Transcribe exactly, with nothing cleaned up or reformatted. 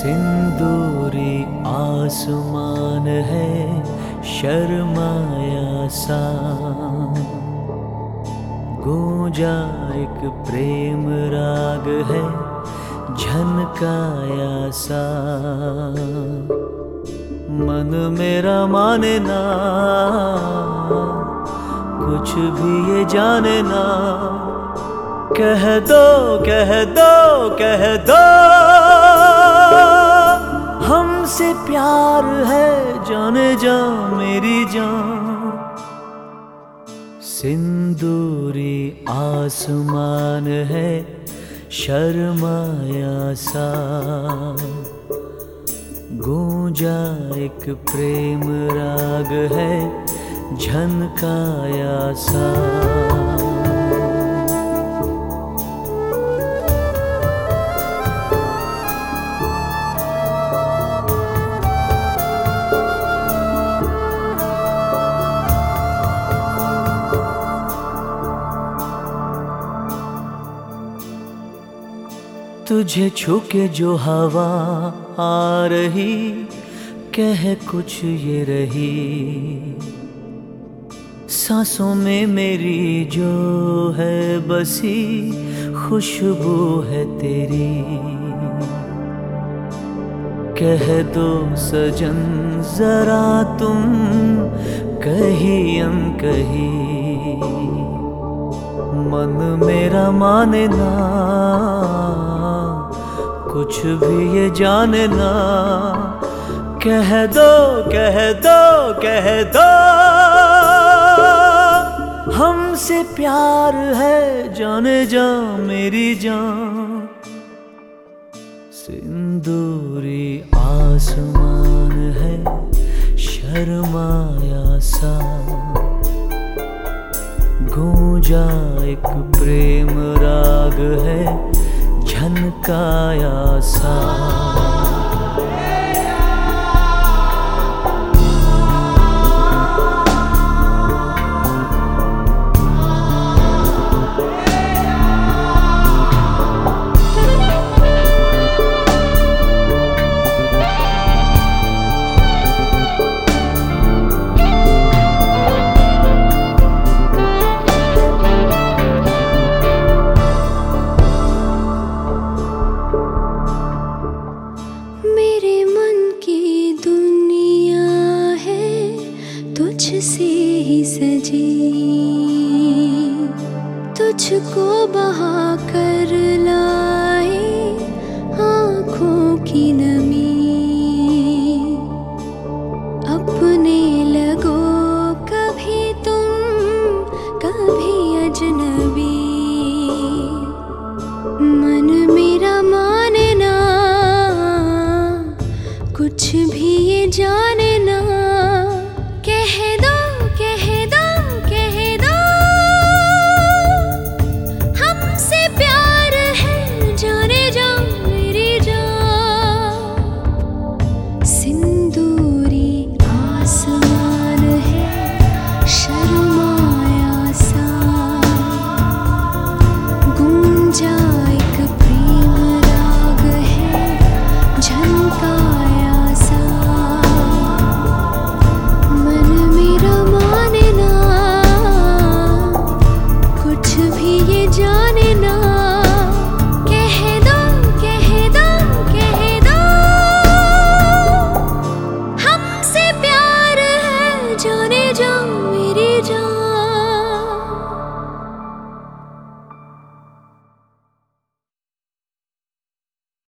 सिंदूरी आसमान है शर्माया सा, गूंजा एक प्रेम राग है झनकाया सा। मन मेरा माने ना, कुछ भी ये जाने ना, कह दो कह दो कह दो हमसे प्यार है जाने जा मेरी जान। सिंदूरी आसमान है शर्माया सा, गूंजा एक प्रेम राग है झनकाया सा। तुझे छू के जो हवा आ रही, कह कुछ ये रही, सांसों में मेरी जो है बसी खुशबू है तेरी। कह दो सजन जरा तुम कहीं अनकही, मन मेरा माने ना, कुछ भी ये जाने ना, कह दो कह दो कह दो हमसे प्यार है जाने जा मेरी जान। सिंदूरी आसमान है शर्माया सा, गूंजा एक प्रेम राग है झनकाया सा। तुझसे ही सजी, तुझको बहा कर लाए आँखों की नमी। अपने लगो कभी तुम कभी अजनबी, मन मेरा माने ना, कुछ भी ये जाने ना, कह दो कह दो कह दो हमसे प्यार है जाने जा मेरी जान। सिंदूरी आसमान है शर्माया सा, गूंजा एक प्रेम राग है झनका